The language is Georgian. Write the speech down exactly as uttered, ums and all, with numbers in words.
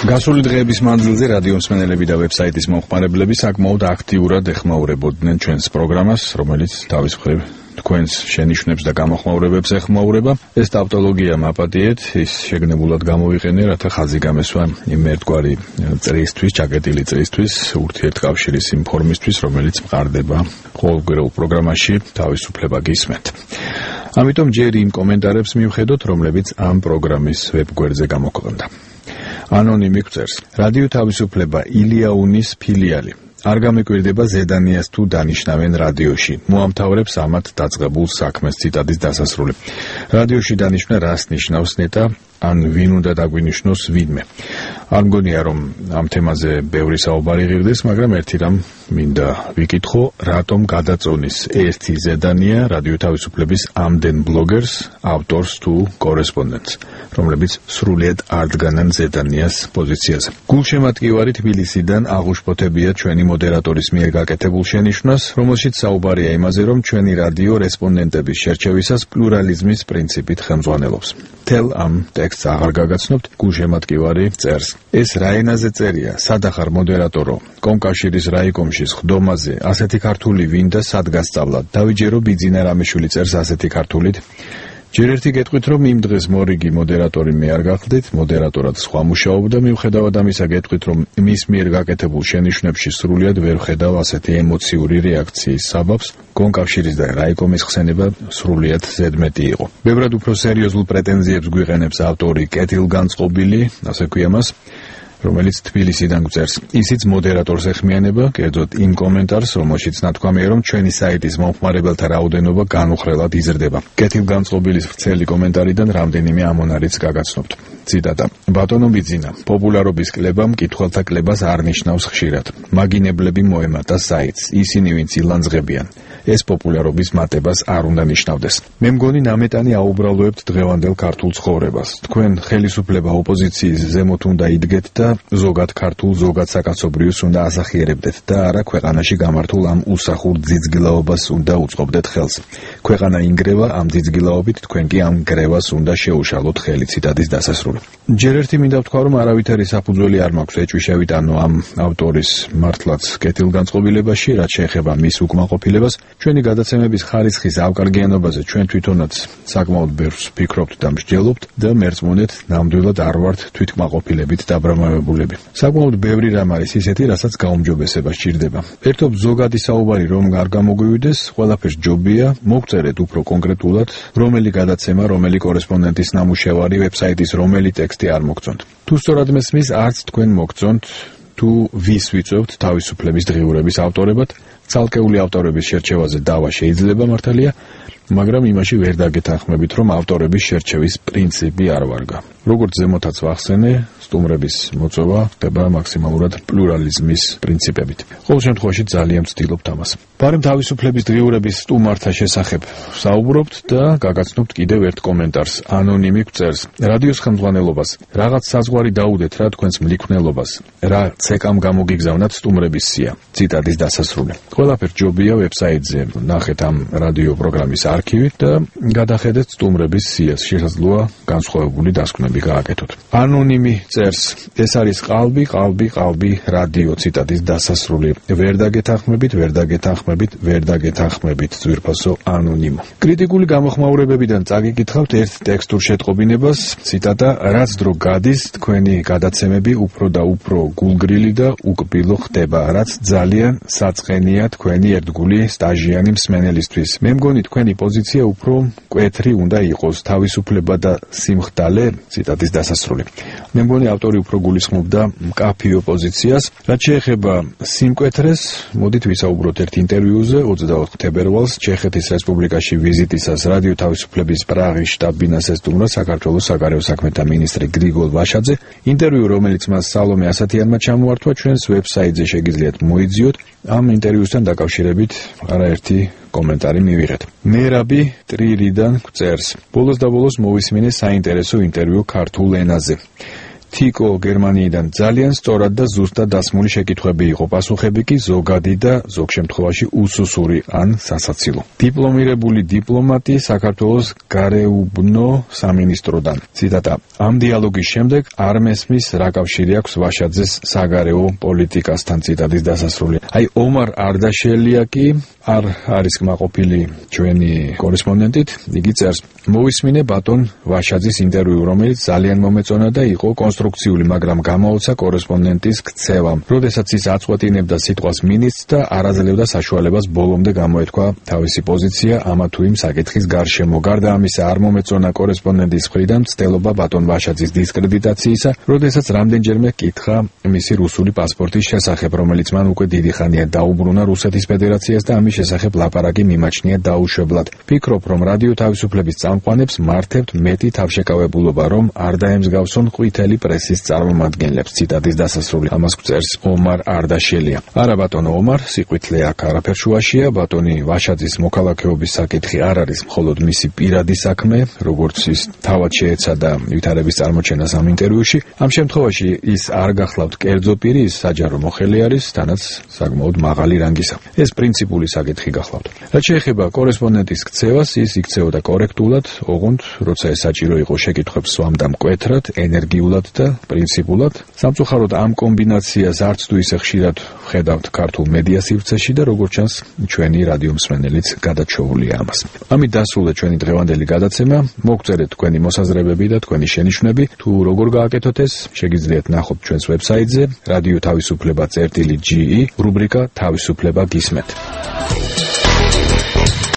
გასული დღეების მანძილზე რადიო მსმენელები და ვებსაიტის მომხმარებლები საკმაოდ აქტიურად ეხმაურებოდნენ ჩვენს პროგრამას, რომელიც თავის მხრივ თქვენს შენიშვნებს და გამოხმაურებებს ეხმაურება. ეს ტავტოლოგია მაპატიეთ, ის შეგნებულად გამოვიყენე, რათა ხაზი გამესვა იმ ერთგვარი წრისთვის, ჩაკეტილი წრისთვის, ურთიერთკავშირის იმ ფორმისთვის, რომელიც მყარდება ყოველგვარულ პროგრამაში თავისუფლება გისმენთ. ამიტომ ჯერ იმ კომენტარებს მივხედოთ, რომლებიც ამ პროგრამის ვებგვერდზე გამოქვეყნდა. ანონიმი გვწერს: რადიო თავისუფლება ილიაუნის ფილიალი. არ გამეკვირდება ზედანიას თუ დანიშნავენ რადიოში. მოამთავრებს ამათ დაწყებულ საქმეს. ციტატის დასასრული. რადიოში დანიშნა რას ნიშნავს ნეტა, ან ვინ უნდა დაგვინიშნოს ვინმე. არ მგონია რომ ამ თემაზე ბევრი საუბარი ღირდეს, მაგრამ ერთი რამ მინდა ვიკითხო, რატომ გადაწონის ერთი ზედანია რადიო თავისუფლების ამდენ ბლოგერს, ავტორს თუ კორესპონდენტს, რომლებიც სრულიად არ დგანან ზედანიას პოზიციაზე. გულშემატკივარი თბილისიდან აღუშფოთებია ჩვენი მოდერატორის მიერ გაკეთებულ შენიშვნას, რომელშიც საუბარია იმაზე, რომ ჩვენი რადიო რესპონდენტების შერჩევისას პლურალიზმის პრინციპით ხელმძღვანელობს. თელ ამ ტექსტს აღარ გაგაცნობთ, გულშემატკივარი წერს: ეს რა ენაზე წერია, სადახარ მოდერატორო, კომკავშირის რაიკომში ხდომაზე, ასეთი ქართული ვინ და სად გასწავლად, დავიჯერო ბიძინა რამიშვილი წერს ასეთი ქართულით. ჯერ ერთი გეტყვით, რომ იმ დღეს მორიგი მოდერატორი მე არ გახდით, მოდერატორად სხვა მუშაობდა, მიუხედავად ამისა გეტყვით, რომ მის მიერ გაკეთებულ შენიშვნებში სრულიად ვერ ვხედავ ასეთი ემოციური რეაქციის საბაბს, კომკავშირის და რაიკომის ხსენება სრულიად ზედმეტი იყო. ბევრად უფრო სერიოზულ პრეტენზიებს გვიყენებს ავტორი კეთილგანწყობილი, ასე ქვია მას, რომელიც თბილისიდან გვწერს. ისიც მოდერატორს ეხმიანება, კერძოდ იმ კომენტარს, რომელშიც ნათქვამია, რომ ჩვენი საიტის მომხმარებელთა რაოდენობა განუხრელად იზრდება. კეთილგანწყობილის ვრცელი კომენტარიდან რამდენიმე ამონარიც გაგაცნობთ. ციტატა: ბატონო ბიძინა, პოპულარობის კლება მკითხველთა კლებას არ ნიშნავს ხშირად. მაგინებლები მოემატა საიტს, ისინი ვინც ილანძღებიან. ეს პოპულარობის მატებას არ უნდა ნიშნავდეს. მე მგონი ნამეტანი აუბრალოებთ დღევანდელ ქართულ ცხოვრებას. თქვენ ხელისუფლება ოპოზიციის ზემოთ უნდა იდგეთ და ზოგად ქართულ ზოგად საკაცობრიოს უნდა ასახიერებდეთ და არა ქვეყანაში გამართულ ამ უსახურ ძიძგილაობას უნდა უწყობდეთ ხელს. ქვეყანა ინგრევა ამ ძიძგილაობით, თქვენ კი ამ გრევას უნდა შეუშალოთ ხელი. ციტატის დასასრული. ჯერ ერთი მინდა ვთქვა, რომ არავითარი საფუძველი არ მაქვს ეჭვი ანუ ამ ავტორის მართლაც კეთილგანწყობილებაში, რაც შეეხება მის უკმაყოფილებას. ჩვენი გადაცემების ხარისხის ავკარგიანობაზე ჩვენ თვითონაც საკმაოდ ბევრს ვფიქრობთ და მსჯელობთ და მერწმუნეთ, ნამდვილად არ ვართ თვითკმაყოფილებით დაბრამავებულები. საკმაოდ ბევრი რამ არის ისეთი, რასაც გაუმჯობესება სჭირდება. ერთობ ზოგადი საუბარი რომ არ გამოგვივიდეს, ყველაფერს ჯობია, მოგწერეთ უფრო კონკრეტულად, რომელი გადაცემა, რომელი კორესპონდენტის ნამუშევარი, ვებსაიტის რომელი ტექსტი არ მოგწონთ. თუ სწორად მესმის, არც თქვენ მოგწონთ, თუ ვის ვიწევთ თავისუფლების დღიურების ავტორებად, ცალკეული ავტორების შერჩევაზე დავა შეიძლება მართალია, მაგრამ იმაში ვერ დაგეთანხმებით, რომ ავტორების შერჩევის პრინციპი არ ვარგა. როგორც ზემოთაც ვახსენე, სტუმრების მოწვევა ხდება მაქსიმალურად პლურალიზმის პრინციპებით. ყოველ შემთხვევაში ძალიან ვცდილობთ ამას. ბარემ თავისუფლების დღიურების სტუმართა შესახებ საუბრობთ და გაგაცნობთ კიდევ ერთ კომენტარს. ანონიმი გვწერს: რადიოს ხელმძღვანელობას რაღაც საზღვარი დაუდეთ რა თქვენს მლიქვნელობას, რა ცეკამ გამოგიგზავნათ სტუმრების სია. ციტატის დასასრული. ყველაფერ ჯობია ვებსაიტზე ნახეთ ამ რადიო პროგრამის არქივით და გადახედეთ სტუმრების სიას. შესაძლოა განსხვავებული დასკვნები გააკეთოთ. ანონიმი წერს: ეს არის ყალბი, ყალბი, ყალბი რადიო. ციტატის დასასრული. ვერ დაგეთანხმებით, ვერ დაგეთანხმებით, ვერ დაგეთანხმებით. ძვირფასო ანონიმო. კრიტიკული გამოხმაურებებიდან წაგიკითხავთ ერთ ტექსტურ შეტყობინებას. ციტატა: რაც დრო გადის, თქვენი გადაცემები უფრო და უფრო გულგრილი და უკბილო ხდება, რაც ძალიან საწყენია თქვენი ერთგული სტაჟიანი მსმენელისთვის. მე მგონი თქვენი პოზიცია უფრო მკვეთრი უნდა იყოს, თავისუფლება და სიმხდალე. ციტატის დასასრული. მე მგონი ავტორი უფრო გულისხმობდა მკაფიო პოზიციას. რაც შეეხება სიმკვეთრეს, მოდით ვისაუბროთ ერთ ინტერვიუზე ოცდაოთხ თებერვალს ჩეხეთის რესპუბლიკაში ვიზიტისას რადიო თავისუფლების პრაღის შტაბ-ბინას ესტუმრა საქართველოს საგარეო საქმეთა მინისტრი გრიგოლ ვაშაძე. ინტერვიუ, რომელიც მას სალომე ასათიანმა ჩამოართვა, ჩვენს ვებსაიტზე შეგიძლიათ მოიძიოთ. ამ ინტერვიუსთან დაკავშირებით არაერთი კომენტარი მივიღეთ. მერაბი ტრირიდან გვწერს: ბოლოს და ბოლოს მოვისმინე საინტერესო ინტერვიუ ქართულ ენაზე. თიკო გერმანიიდან ძალიან სწორად და ზუსტად დასმული შეკითხვები იყო, პასუხები კი ზოგადი და ზოგ შემთხვევაში უსუსური ან სასაცილო. დიპლომირებული დიპლომატი საქართველოს გარეუბნო სამინისტროდან. ციტატა: ამ დიალოგის შემდეგ არ მესმის რა კავშირი აქვს ვაშაძეს საგარეო პოლიტიკასთან. ციტატის დასასრული. აი ომარ არდაშელია კი არ არის კმაყოფილი ჩვენი კორესპონდენტით. იგი წერს: მოვისმინე ბატონ ვაშაძის ინტერვიუ, რომელიც ძალიან მომეწონა და იყო კონსტრუქციული, მაგრამ გამოუცა კორესპონდენტის ქცევამ. როდესაც ის აწყვეტინებდა სიტყვას მინისტრს და არაძლევდა საშუალებას ბოლომდე გამოეთქვა თავისი პოზიცია ამა თუ იმ საკითხის გარშემო. გარდა ამისა, არ მომეწონა კორესპონდენტის მხრიდან მცდელობა ბატონ ვაშაძის დისკრედიტაციისა, როდესაც რამდენჯერმე კითხა მისი რუსული პასპორტის შესახებ, რომელიც მან უკვე დიდი ხანია დაუბრუნა რუსეთის ფედერაციას და ამის შესახებ ლაპარაკი მიმაჩნია დაუშვებლად. ფიქრობ, რომ რადიო თავისუფლების წამყვანებს მართებთ მეტი თავშეკავებულობა, რომ არ დაემსგავსონ ყვითელი პრესის წარმომადგენლებს. ციტატის დასასრული. ამას წერს ომარ არდაშელია. არა ბატონო ომარ, სიყვითლე აქ არაფერ შუაშია. ბატონი ვაშაძის მოქალაქეობის საკითხი არ არის მხოლოდ მისი პირადი საქმე, როგორც ის თავად შეეცადა ვითარების წარმოჩენას ამ ინტერვიუში. ამ შემთხვევაში ის არ გახლავთ კერძო პირი, ის საჯარო მოხელი არის, თანაც საკმაოდ მაღალი რანგისა. ეს პრინციპული საკითხი გახლავთ. რაც შეეხება კორესპონდენტის ქცევას, ის იქცეოდა კორექტულად, ოღონდ როცა ეს საჭირო იყო, შეკითხვებს სვამდა მკვეთრად, ენერგიულად და პრინციპულად. სამწუხაროდ ამ კომბინაციას არც თუ ისე ხშირად ვხედავთ ქართულ მედია სივრცეში და როგორც ჩანს, ჩვენი რადიო მსმენელიც გადაჩვეულია ამას. ამით დასრულდა ჩვენი დღევანდელი გადაცემა. მოგწერეთ თქვენი მოსაზრებები და თქვენი შენიშვნები. თუ როგორ გააკეთოთ ეს, შეგიძლიათ ნახოთ ჩვენს ვებსაიტზე რადიო თავისუფლება წერტილი ჯი ი, რუბრიკა თავისუფლება გისმენთ.